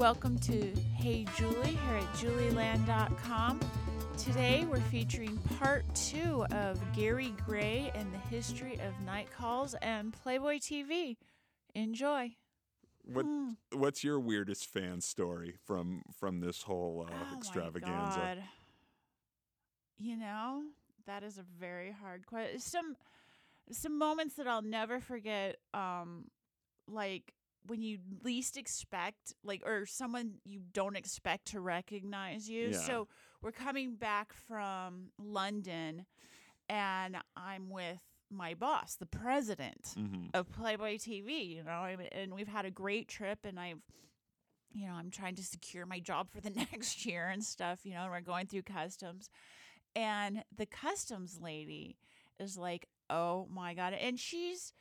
Welcome to Hey Julie here at julieland.com. Today we're featuring part 2 of Gary Gray and the history of night calls and Playboy TV. Enjoy. What's your weirdest fan story from this whole extravaganza? My God. You know, that is a very hard question. Some moments that I'll never forget, like when you least expect, or someone you don't expect to recognize you. Yeah. So we're coming back from London, and I'm with my boss, the president of Playboy TV, and we've had a great trip, and I'm trying to secure my job for the next year and stuff, and we're going through customs, and the customs lady is like, oh my God. And she's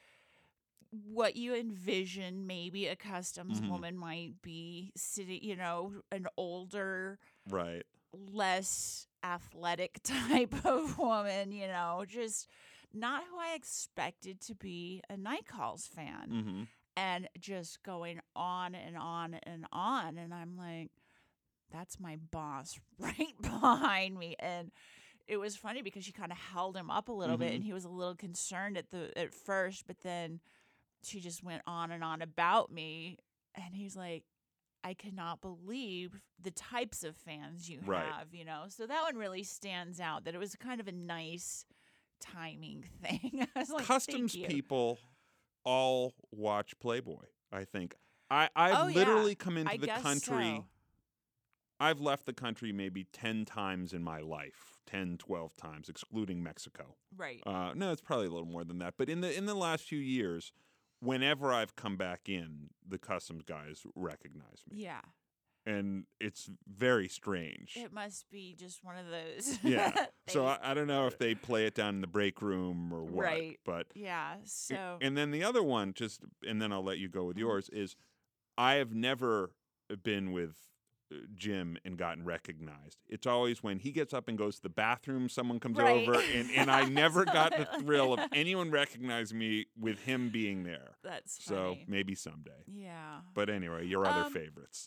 what you envision maybe a customs woman might be, sitting, an older, right, less athletic type of woman, just not who I expected to be a Night Calls fan. And just going on and on and on. And I'm like, that's my boss right behind me. And it was funny because she kind of held him up a little bit, and he was a little concerned at first, but then she just went on and on about me, and he's like, I cannot believe the types of fans you have, So that one really stands out, that it was kind of a nice timing thing. I was like, customs thank you. People all watch Playboy, I think. I've literally come into the country. So. I've left the country maybe 10 times in my life, 10, 12 times, excluding Mexico. Right. No, it's probably a little more than that. But in the last few years, whenever I've come back in, the customs guys recognize me. Yeah. And it's very strange. It must be just one of those. Yeah. So I don't know if they play it down in the break room or what. Right. But yeah. So. And then the other one, and then I'll let you go with yours, is I have never been with Jim and gotten recognized. It's always when he gets up and goes to the bathroom, someone comes over, and I never got the thrill of anyone recognizing me with him being there. That's so funny. maybe someday. Yeah. But anyway, your other favorites.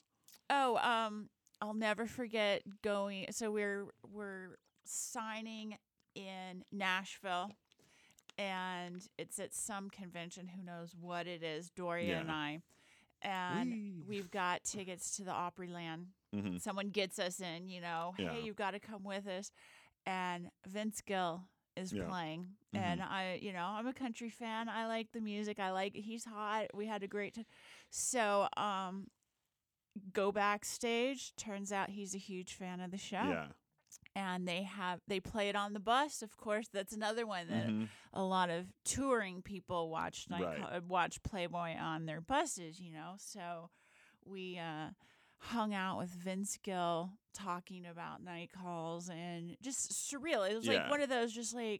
I'll never forget going. So we're signing in Nashville, and it's at some convention. Who knows what it is? Doria and I. And we've got tickets to the Opryland. Someone gets us in, hey, you've got to come with us. And Vince Gill is playing. And I'm a country fan. I like the music. He's hot. We had a great time. So, go backstage. Turns out he's a huge fan of the show. Yeah. And they play it on the bus. Of course, that's another one that a lot of touring people watch Playboy on their buses, So we hung out with Vince Gill talking about Night Calls, and just surreal. It was like one of those just like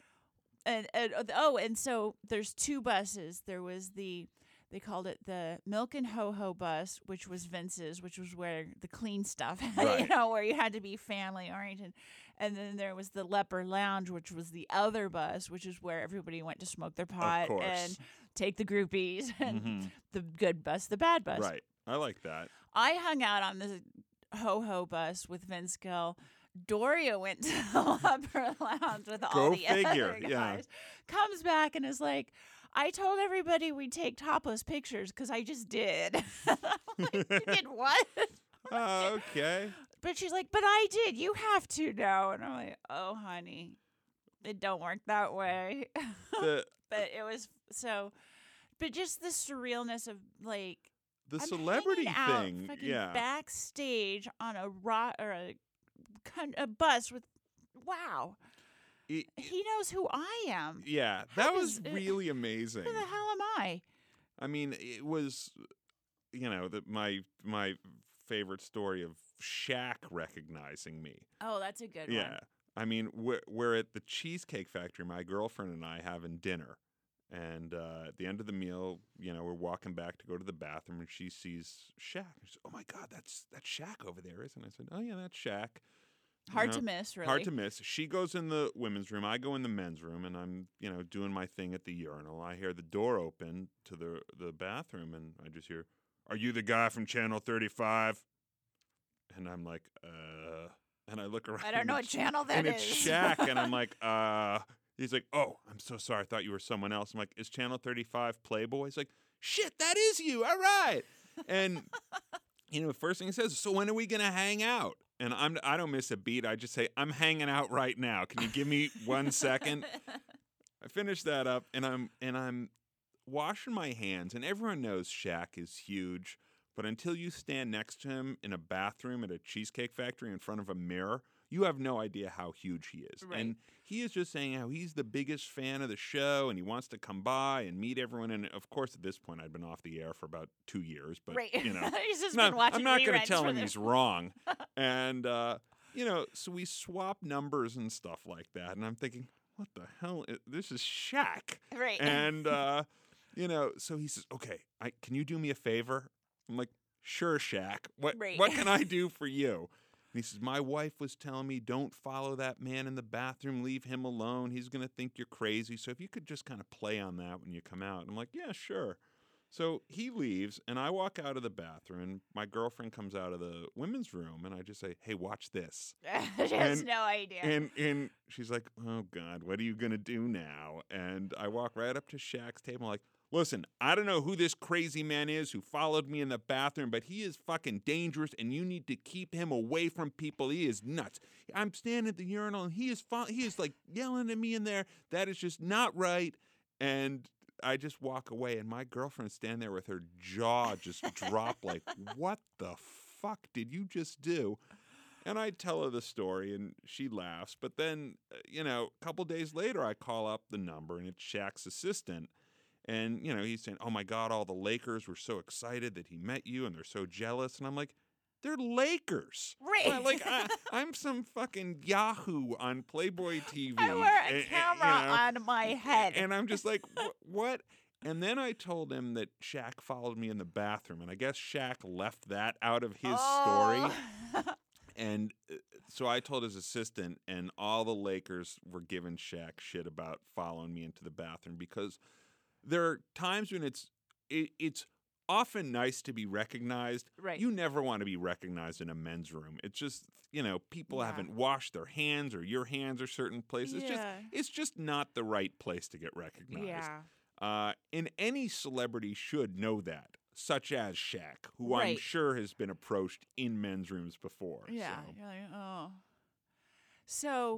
and so there's two buses. There was they called it the Milk and Ho-Ho bus, which was Vince's, which was where the clean stuff, where you had to be family oriented. And then there was the Leper Lounge, which was the other bus, which is where everybody went to smoke their pot and take the groupies, and the good bus, the bad bus. Right. I like that. I hung out on the Ho-Ho bus with Vince Gill. Doria went to the Leper Lounge with all the other guys. Yeah. Comes back and is like, I told everybody we'd take topless pictures because I just did. Like, you did what? Okay. But she's like, but I did. You have to know. And I'm like, oh, honey, it don't work that way. But it was so. But just the surrealness of like the I'm celebrity hanging thing, out backstage on a bus with, wow. He knows who I am. Yeah, that was really amazing. Who the hell am I? I mean, it was, my favorite story of Shaq recognizing me. Oh, that's a good one. Yeah. I mean, we're at the Cheesecake Factory, my girlfriend and I having dinner. And at the end of the meal, we're walking back to go to the bathroom, and she sees Shaq. She says, oh, my God, that's Shaq over there, isn't it? I said, oh, yeah, that's Shaq. Hard to miss, really. Hard to miss. She goes in the women's room. I go in the men's room, and I'm, doing my thing at the urinal. I hear the door open to the bathroom, and I just hear, "Are you the guy from Channel 35?" And I'm like, and I look around. I don't know what channel that and is. it's Shaq, and I'm like, He's like, "Oh, I'm so sorry. I thought you were someone else." I'm like, "Is Channel 35 Playboy?" He's like, "Shit, that is you. All right." And the first thing he says, "So when are we gonna hang out?" And I don't miss a beat. I just say, "I'm hanging out right now. Can you give me 1 second?" I finish that up, and I'm washing my hands, and everyone knows Shaq is huge, but until you stand next to him in a bathroom at a Cheesecake Factory in front of a mirror, you have no idea how huge he is. Right. And he is just saying how he's the biggest fan of the show, and he wants to come by and meet everyone. And of course, at this point, I'd been off the air for about 2 years, but Right. you know, He's just no, been watching I'm not going to tell him he's wrong. And so we swap numbers and stuff like that, and I'm thinking, what the hell? This is Shaq. Right. And so he says, "Okay, can you do me a favor?" I'm like, "Sure, Shaq. What can I do for you?" And he says, "My wife was telling me, don't follow that man in the bathroom. Leave him alone. He's going to think you're crazy. So if you could just kind of play on that when you come out." And I'm like, "Yeah, sure." So he leaves, and I walk out of the bathroom, and my girlfriend comes out of the women's room, and I just say, "Hey, watch this." She has no idea. And she's like, "Oh, God, what are you going to do now?" And I walk right up to Shaq's table, like, "Listen, I don't know who this crazy man is who followed me in the bathroom, but he is fucking dangerous, and you need to keep him away from people. He is nuts. I'm standing at the urinal, and he is like yelling at me in there. That is just not right." And I just walk away, and my girlfriend's standing there with her jaw just dropped, like, "What the fuck did you just do?" And I tell her the story, and she laughs. But then, a couple days later, I call up the number, and it's Shaq's assistant. And, he's saying, "Oh, my God, all the Lakers were so excited that he met you, and they're so jealous." And I'm like, they're Lakers. Right. Like, I'm some fucking Yahoo on Playboy TV. I wear a camera on my head. And I'm just like, what? And then I told him that Shaq followed me in the bathroom. And I guess Shaq left that out of his story. And so I told his assistant, and all the Lakers were giving Shaq shit about following me into the bathroom, because there are times when it's often nice to be recognized. Right. You never want to be recognized in a men's room. It's just, people haven't washed their hands, or your hands are certain places. It's just not the right place to get recognized. Yeah. And any celebrity should know that, such as Shaq, who I'm sure has been approached in men's rooms before. Yeah. So. You're like, oh. So,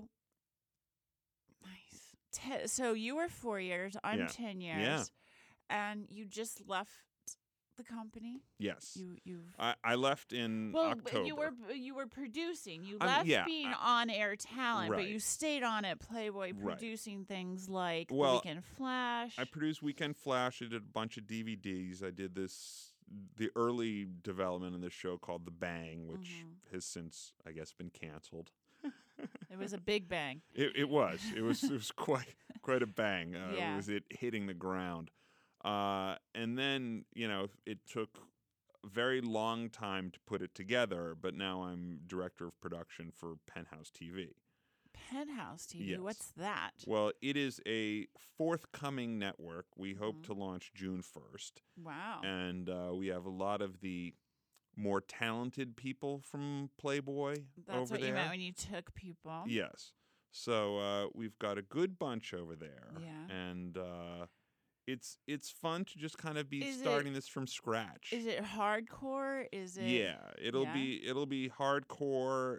nice. So you were 4 years. I'm 10 years. Yeah. And you just left the company? Yes. You've I left in October. You were producing. You left being on-air talent, but you stayed on at Playboy producing things like The Weekend Flash. I produced Weekend Flash. I did a bunch of DVDs. I did the early development of this show called The Bang, which has since, I guess, been canceled. It was a big bang. It was. It was quite a bang. It was hitting the ground. And then, it took a very long time to put it together, but now I'm director of production for Penthouse TV. Penthouse TV? Yes. What's that? Well, it is a forthcoming network. We hope to launch June 1st. Wow. And we have a lot of the more talented people from Playboy That's over what there. You meant when you took people. Yes. So we've got a good bunch over there. Yeah. And it's fun to just kind of be starting this from scratch. Is it hardcore? Is it? Yeah, it'll be hardcore.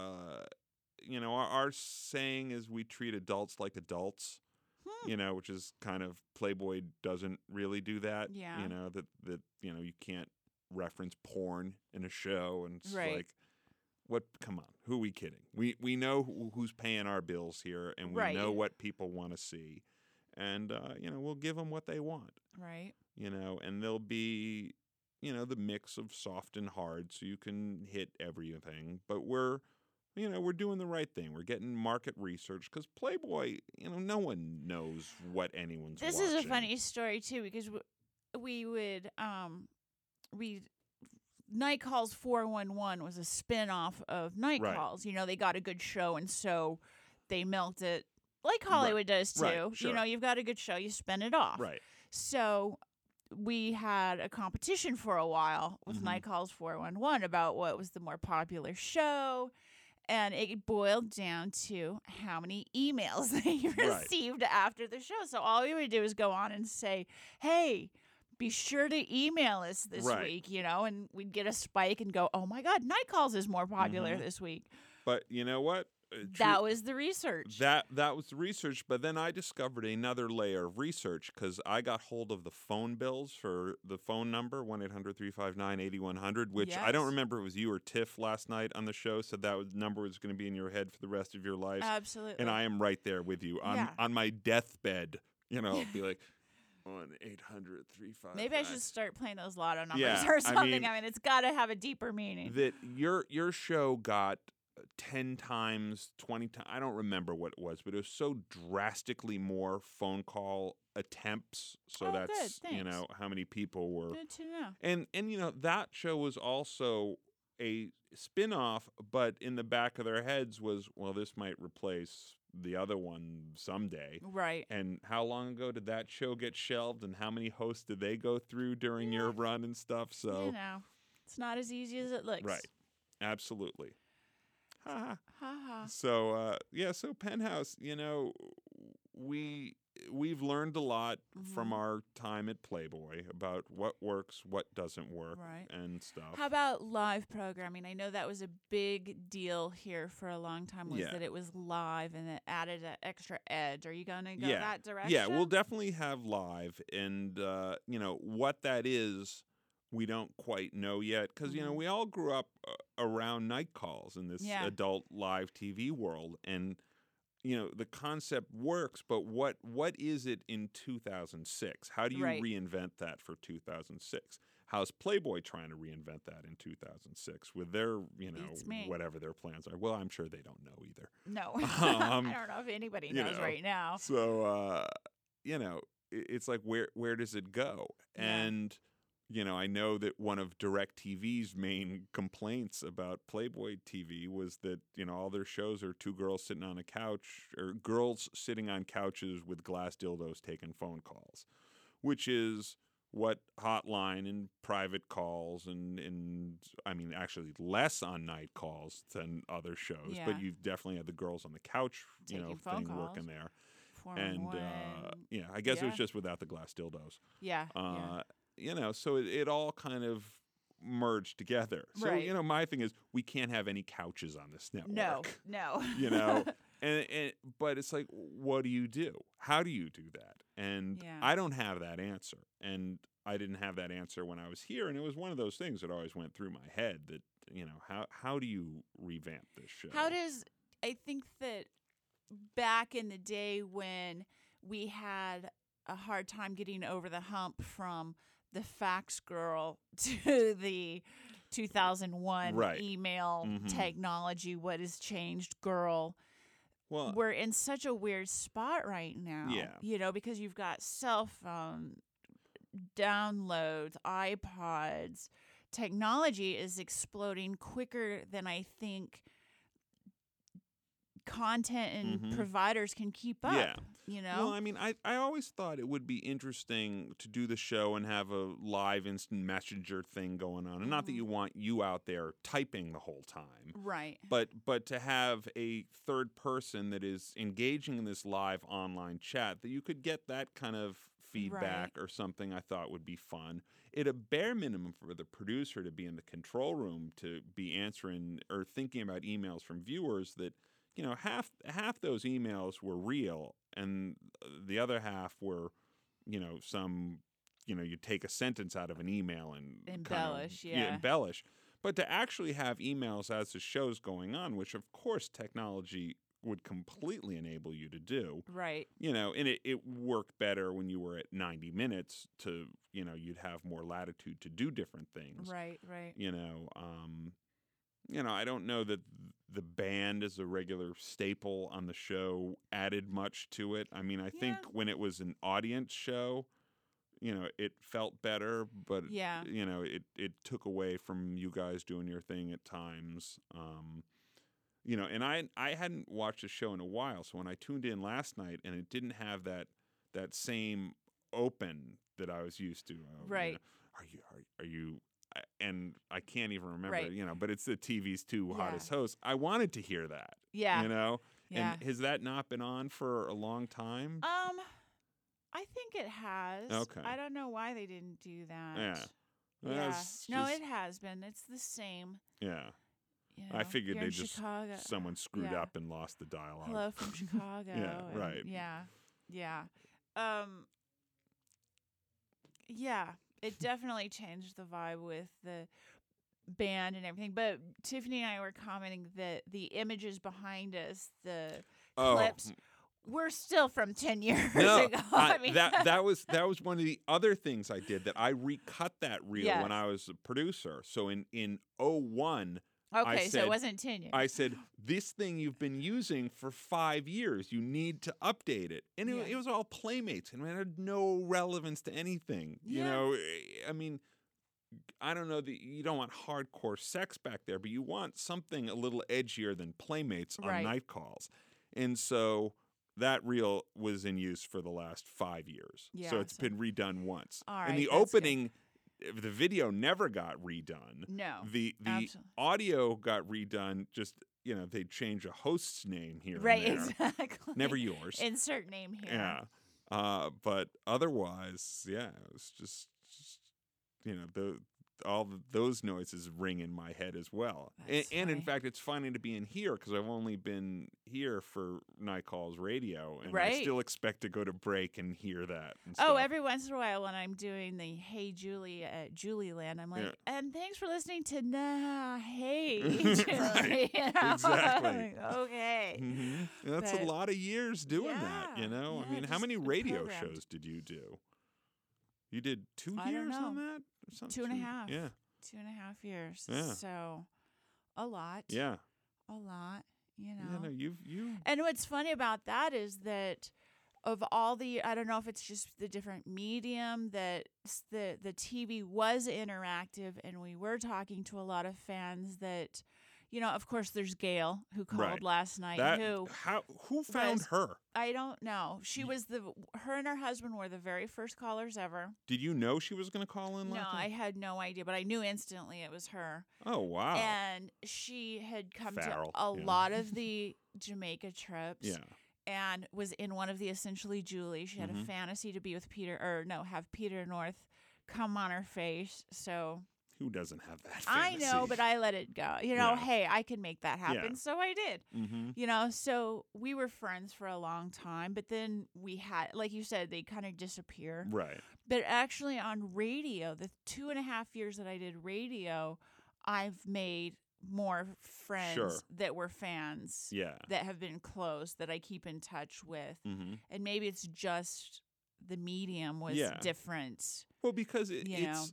Our saying is we treat adults like adults. Which is kind of Playboy doesn't really do that. Yeah. That you can't reference porn in a show, and it's like, what? Come on, who are we kidding? We know who's paying our bills here, and we know what people want to see. And, we'll give them what they want. Right. And there'll be, the mix of soft and hard, so you can hit everything. But we're doing the right thing. We're getting market research, because Playboy, no one knows what anyone's watching. This is a funny story, too, because we would, Night Calls 411 was a spin-off of Night Calls. They got a good show, and so they milked it. Like Hollywood does too. Right, sure. You've got a good show, you spin it off. Right. So we had a competition for a while with Night Calls 411 about what was the more popular show. And it boiled down to how many emails they received after the show. So all we would do is go on and say, hey, be sure to email us this week, and we'd get a spike and go, oh my God, Night Calls is more popular this week. But you know what? That was the research. That was the research, but then I discovered another layer of research because I got hold of the phone bills for the phone number, 1-800-359-8100, which I don't remember if it was you or Tiff last night on the show said number was going to be in your head for the rest of your life. Absolutely. And I am right there with you. On my deathbed, I'll be like, 1-800-359. Maybe I should start playing those lotto numbers or something. I mean, it's got to have a deeper meaning. That your show got 10 times, 20 times, I don't remember what it was, but it was so drastically more phone call attempts. So that's, how many people were. Good to know. And that show was also a spin-off, but in the back of their heads was, well, this might replace the other one someday. Right. And how long ago did that show get shelved, and how many hosts did they go through during your run and stuff? So, it's not as easy as it looks. Right. Absolutely. Ha ha. So so Penthouse, we've learned a lot from our time at Playboy about what works, what doesn't work, and stuff. How about live programming? I know that was a big deal here for a long time. That it was live and it added an extra edge. Are you going to go that direction? Yeah, we'll definitely have live, and what that is. We don't quite know yet because, we all grew up around Night Calls in this adult live TV world. And, the concept works, but what is it in 2006? How do you reinvent that for 2006? How's Playboy trying to reinvent that in 2006 with their, whatever their plans are? Well, I'm sure they don't know either. No. I don't know if anybody knows right now. So, it's like, where does it go? And... I know that one of DirecTV's main complaints about Playboy TV was that, all their shows are two girls sitting on a couch or girls sitting on couches with glass dildos taking phone calls, which is what Hotline and Private Calls and I mean, actually less on Night Calls than other shows, but you've definitely had the girls on the couch, taking thing calls. Working there. And, I guess it was just without the glass dildos. Yeah. So it all kind of merged together. So, my thing is we can't have any couches on this network. No. But it's like, what do you do? How do you do that? And I don't have that answer. And I didn't have that answer when I was here. And it was one of those things that always went through my head that, how do you revamp this show? I think that back in the day when we had a hard time getting over the hump from the fax girl to the 2001 email technology, what has changed girl. Well, we're in such a weird spot right now. Yeah. Because you've got cell phone downloads, iPods. Technology is exploding quicker than I think content and providers can keep up. Well, I mean, I always thought it would be interesting to do the show and have a live instant messenger thing going on. And not that you want you out there typing the whole time. Right. But to have a third person that is engaging in this live online chat, that you could get that kind of feedback or something, I thought would be fun. At a bare minimum for the producer to be in the control room to be answering or thinking about emails from viewers that, half those emails were real and the other half were, some, you take a sentence out of an email and embellish, embellish. But to actually have emails as the show's going on, which of course technology would completely enable you to do. Right. And it worked better when you were at 90 minutes to, you'd have more latitude to do different things. Right. I don't know that the band as a regular staple on the show added much to it. I mean, I think when it was an audience show, it felt better, but it took away from you guys doing your thing at times. And I hadn't watched the show in a while, so when I tuned in last night and it didn't have that same open that I was used to. Right. You know, are you? And I can't even remember. Right. You know, but it's the TV's two Yeah. hottest hosts. I wanted to hear that. Yeah. You know. Yeah. And has that not been on for a long time? I think it has. Okay. I don't know why they didn't do that. Yeah. Well, Yeah. that's No, just- it has been. It's the same. Yeah. You I know, figured here they in just Chicago. someone screwed yeah. up and lost the dialogue. Hello from Chicago. Yeah, and right. Yeah. Yeah. Yeah. It definitely changed the vibe with the band and everything. But Tiffany and I were commenting that the images behind us, the clips, were still from 10 years No, ago. I mean, that was one of the other things I did, that I recut that reel Yes. when I was a producer. So in 2001, okay, so said- it wasn't 10 years. I said, this thing you've been using for 5 years, you need to update it. And Yeah. it was all Playmates, and it had no relevance to anything. You Yeah. know, I mean, I don't know that you don't want hardcore sex back there, but you want something a little edgier than Playmates on Right. night calls. And so that reel was in use for the last 5 years. Yeah, so it's so- been redone once. All and right, the that's good. opening, the video never got redone. No. The absolutely. audio got redone. Just, you know, they change a host's name here Right, and there. exactly. Never yours. Insert name here. Yeah. But otherwise, yeah, it was just you know, those noises ring in my head as well. That's And in funny. fact, it's funny to be in here because I've only been here for Night Calls Radio, and I Right. still expect to go to break and hear that. And Oh, stuff. every once in a while when I'm doing the Hey Julie at Julieland, I'm like, Yeah. and thanks for listening to Nah Hey Julie. Right. You know? Exactly. Like, okay. Mhm. That's But- a lot of years doing that, you know? I yeah, mean, how just many radio programmed. shows did you do? You did 2 I don't years on know. that? Or something? 2.5. Yeah. 2.5 years. Yeah. So a lot. Yeah. A lot, you know. Yeah, no, you And what's funny about that is that of all the, I don't know if it's just the different medium, that the TV was interactive, and we were talking to a lot of fans that, you know, of course there's Gail who called Right. last night, that who found was- her? I don't know. She was her and her husband were the very first callers ever. Did you know she was going to call in No, last I night? had no idea, but I knew instantly it was her. Oh, wow. And she had come Farrell, to a yeah. lot of the Jamaica trips. Yeah. And was in one of the Essentially Julie. She had Mhm. a fantasy to be with have Peter North come on her face. So Who doesn't have that I know, fantasy? but I let it go. You know, Yeah. hey, I can make that happen. Yeah. So I did. Mm-hmm. You know, so we were friends for a long time, but then we had, like you said, they kind of disappear. Right. But actually on radio, the 2.5 years that I did radio, I've made more friends Sure. that were fans Yeah. that have been close that I keep in touch with. Mm-hmm. And maybe it's just the medium was Yeah. different. Well, because You know.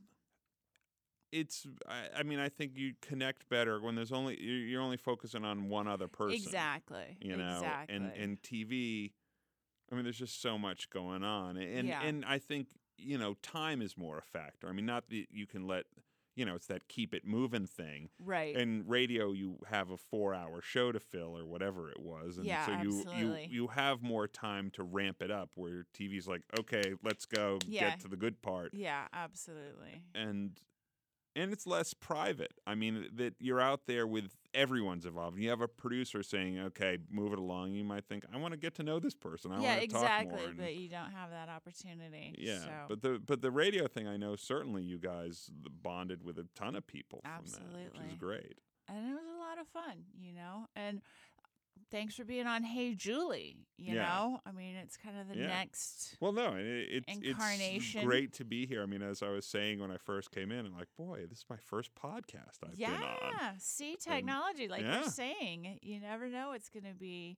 it's. I mean, I think you connect better when there's only you're only focusing on one other person. Exactly. You know, exactly. and TV. I mean, there's just so much going on, and Yeah. and I think, you know, time is more a factor. I mean, not that you can let, you know, it's that keep it moving thing. right. In radio, you have a 4-hour show to fill or whatever it was, and Yeah, so absolutely. you have more time to ramp it up. Where TV's like, okay, let's go Yeah. get to the good part, Yeah, absolutely. and it's less private. I mean, that you're out there with everyone's involved. You have a producer saying, okay, move it along. You might think, I want to get to know this person. I Yeah, want to talk exactly. more. And- But you don't have that opportunity. yeah, So. but the radio thing, I know certainly you guys bonded with a ton of people from that, which Absolutely. is great. And it was a lot of fun, you know. And thanks for being on Hey Julie, you Yeah. know. I mean, it's kind of the Yeah. next. Well, no, it's Incarnation. great to be here. I mean, as I was saying when I first came in, I'm like, boy, this is my first podcast I've been on. Yeah, see technology, like yeah. you're saying, you never know it's going to be.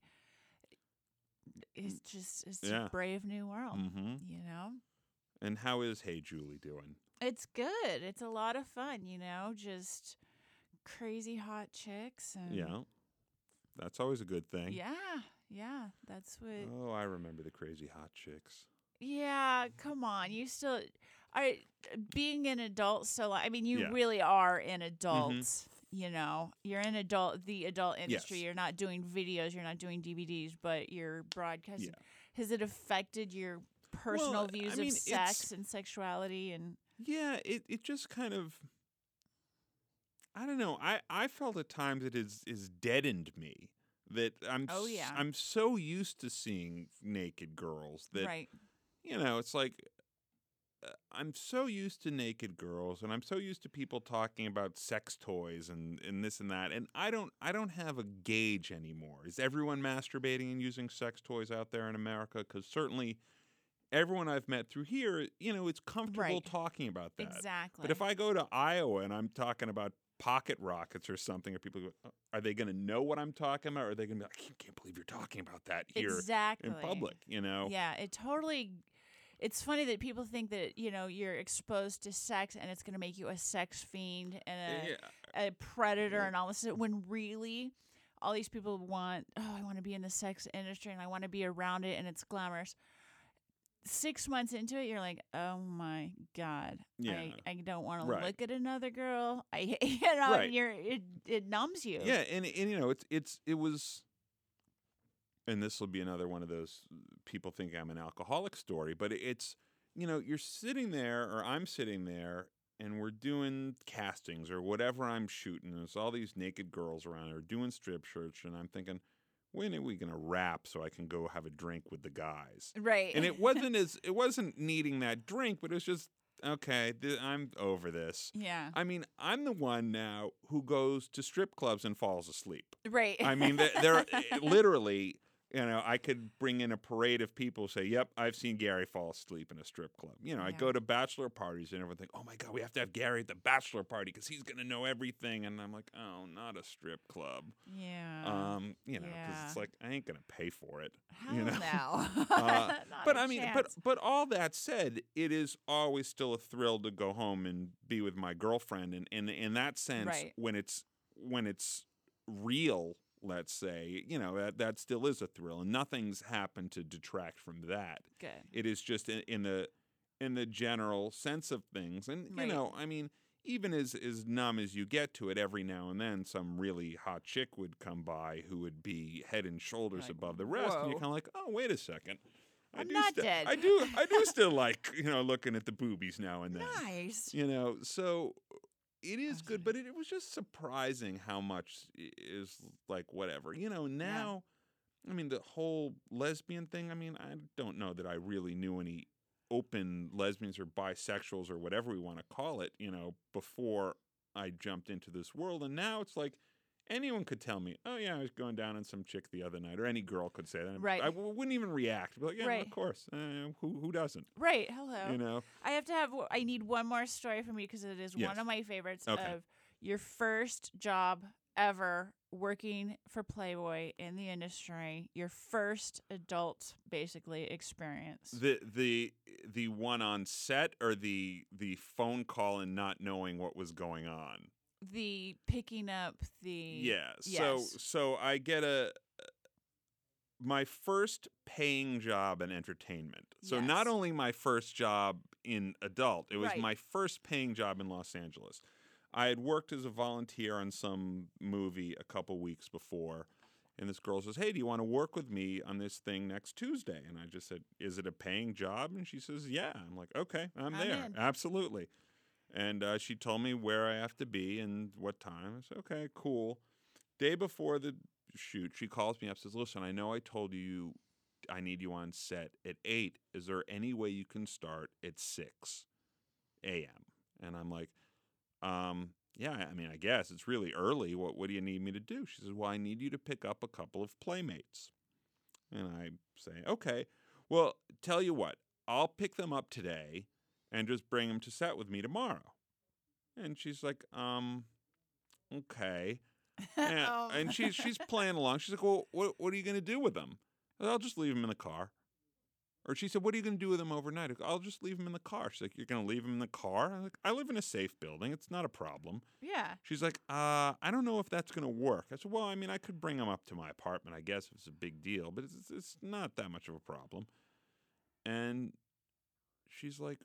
It's Yeah. a brave new world, Mm-hmm. you know. And how is Hey Julie doing? It's good. It's a lot of fun, you know. Just crazy hot chicks and Yeah, that's always a good thing. yeah. That's what. Oh, I remember the crazy hot chicks. Yeah, come on. You still are being an adult. So I mean, you Yeah. really are an adult. You know, you're in the adult industry. Yes. You're not doing videos. You're not doing DVDs, but you're broadcasting. Yeah. Has it affected your personal views I mean, of sex and sexuality and yeah, it just kind of, I don't know. I felt at times it is deadened me that oh yeah, I'm so used to seeing naked girls that right, it's like I'm so used to naked girls, and I'm so used to people talking about sex toys and this and that, and I don't have a gauge anymore. Is everyone masturbating and using sex toys out there in America? Because certainly everyone I've met through here, it's comfortable right, talking about that. exactly. But if I go to Iowa and I'm talking about pocket rockets or something, or people go, are they going to know what I'm talking about? Or are they going to be like, I can't believe you're talking about that here exactly in public, Yeah, it totally. It's funny that people think that you're exposed to sex and it's going to make you a sex fiend and a predator and all this, when really all these people want, I want to be in the sex industry and I want to be around it and it's glamorous. 6 months into it, you're like, oh my God, Yeah. I don't want to Right. look at another girl. Right. It numbs you. Yeah, and it was, and this will be another one of those people think I'm an alcoholic story, but it's, you're sitting there, or I'm sitting there, and we're doing castings or whatever I'm shooting. And there's all these naked girls around there doing strip search, and I'm thinking, when are we gonna wrap so I can go have a drink with the guys? Right. And it wasn't needing that drink, but it was just, okay, I'm over this. Yeah. I mean, I'm the one now who goes to strip clubs and falls asleep. Right. I mean, they're literally, I could bring in a parade of people who say, yep, I've seen Gary fall asleep in a strip club. I go to bachelor parties and everyone think, oh my God, we have to have Gary at the bachelor party because he's going to know everything. And I'm like, oh, not a strip club. Yeah. Because it's like, I ain't going to pay for it. Hell no. But I mean, but all that said, it is always still a thrill to go home and be with my girlfriend. And in that sense, Right. when it's real, let's say, that still is a thrill, and nothing's happened to detract from that. Good. It is just in the general sense of things, and Right. I mean, even as numb as you get to it, every now and then some really hot chick would come by who would be head and shoulders Like, above the rest, and you're whoa. kind of like, oh, wait a second. I'm not dead. I do still like, looking at the boobies now and then. Nice. So it is good, but it was just surprising how much is like whatever. Now, I mean, the whole lesbian thing, I mean, I don't know that I really knew any open lesbians or bisexuals or whatever we want to call it, before I jumped into this world. And now it's like anyone could tell me, oh, yeah, I was going down on some chick the other night, or any girl could say that. Right. I wouldn't even react. I'd be like, yeah, Right. of course. Who doesn't? Right. Hello. I need one more story from you because it is Yes. one of my favorites Okay. of your first job ever working for Playboy in the industry, your first adult basically experience. The one on set, or the phone call and not knowing what was going on. The picking up the Yes. Yes. So I get my first paying job in entertainment. So Yes. not only my first job in adult, it was Right. my first paying job in Los Angeles. I had worked as a volunteer on some movie a couple weeks before, and this girl says, hey, do you want to work with me on this thing next Tuesday? And I just said, is it a paying job? And she says, yeah. I'm like, okay, I'm there. in. Absolutely. And she told me where I have to be and what time. I said, okay, cool. Day before the shoot, she calls me up, says, listen, I know I told you I need you on set at 8. Is there any way you can start at 6 a.m.? And I'm like, yeah, I mean, I guess it's really early. What do you need me to do? She says, well, I need you to pick up a couple of playmates. And I say, okay, well, tell you what, I'll pick them up today and just bring them to set with me tomorrow. And she's like, okay. And she's playing along. She's like, well, what are you going to do with them? I said, I'll just leave them in the car. Or she said, what are you going to do with them overnight? I go, I'll just leave them in the car. She's like, you're going to leave them in the car? I'm like, I live in a safe building. It's not a problem. Yeah. She's like, I don't know if that's going to work. I said, well, I mean, I could bring them up to my apartment, I guess, if it's a big deal, but it's not that much of a problem. And she's like,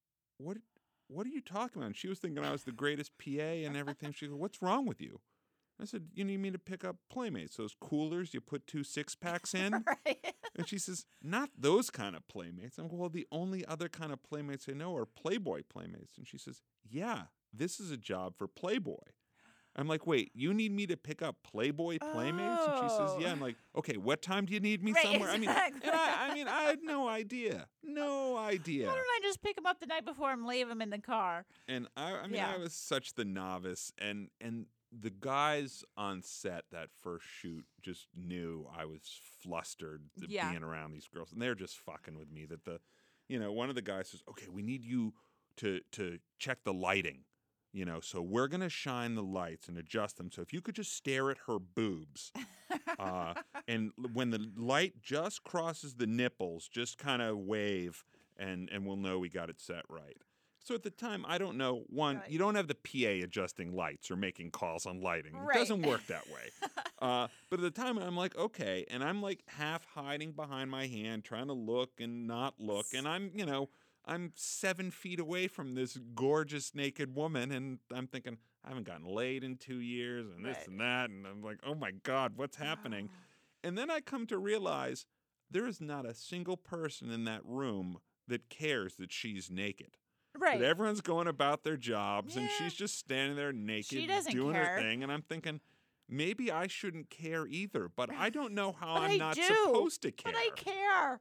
what are you talking about? And she was thinking I was the greatest PA and everything. She goes, what's wrong with you? I said, you need me to pick up Playmates, those coolers you put 2 6-packs in? Right. And she says, not those kind of Playmates. I'm like, well, the only other kind of Playmates I know are Playboy Playmates. And she says, yeah, this is a job for Playboy. I'm like, wait, you need me to pick up Playboy Playmates? And she says, yeah. I'm like, okay, what time do you need me Right, somewhere? exactly. I mean, I had no idea. No idea. Why don't I just pick him up the night before and leave him in the car? And I mean, Yeah. I was such the novice, and the guys on set that first shoot just knew I was flustered Yeah. being around these girls, and they're just fucking with me. That one of the guys says, "Okay, we need you to check the lighting, so we're gonna shine the lights and adjust them. So if you could just stare at her boobs, and when the light just crosses the nipples, just kind of wave, and we'll know we got it set right." So at the time, I don't know. One, Right. you don't have the PA adjusting lights or making calls on lighting. Right. It doesn't work that way. But at the time, I'm like, okay. And I'm like half hiding behind my hand, trying to look and not look. And I'm 7 feet away from this gorgeous naked woman. And I'm thinking, I haven't gotten laid in 2 years and this Right. and that. And I'm like, oh my God, what's happening? And then I come to realize there is not a single person in that room that cares that she's naked. Right. That everyone's going about their jobs, and Yeah. she's just standing there naked, She doesn't doing care. her thing. And I'm thinking, maybe I shouldn't care either, but I don't know how But I'm I not do. supposed to care. But I care.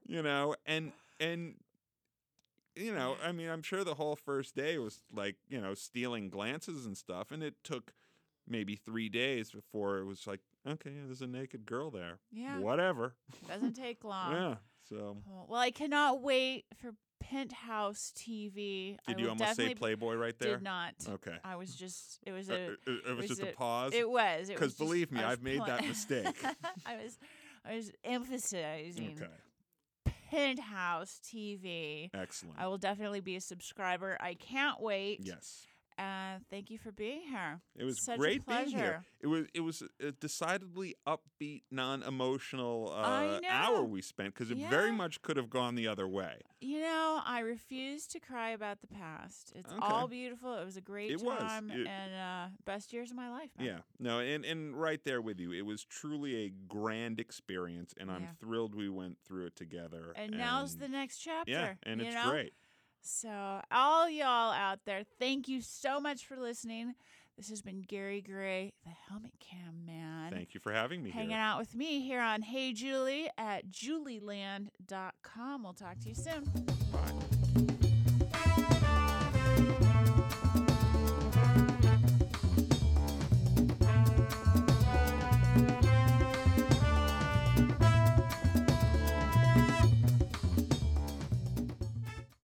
I mean, I'm sure the whole first day was like, stealing glances and stuff, and it took maybe 3 days before it was like, okay, there's a naked girl there. Yeah. Whatever. Doesn't take long. Yeah. So, Well, I cannot wait for Penthouse TV. did I you will almost say definitely- Playboy right there? Did not. Okay. I was just. It was It was just a a- pause. It was. Because believe me, I've made that pla- mistake. I was emphasizing Okay. Penthouse TV. Excellent. I will definitely be a subscriber. I can't wait. Yes. Thank you for being here. It was Such a great being here. pleasure. It was a decidedly upbeat, non-emotional I know. hour we spent because it very Yeah. much could have gone the other way. I refuse to cry about the past. It's Okay. all beautiful. It was a great It was. time and best years of my life. Man. Yeah. No, and right there with you. It was truly a grand experience, and I'm Yeah. thrilled we went through it together. And now's the next chapter. Yeah, and you it's know? great. So, all y'all out there, thank you so much for listening. This has been Gary Gray, the Helmet Cam Man. Thank you for having me Hanging here. out with me here on Hey Julie at julieland.com. We'll talk to you soon. Bye.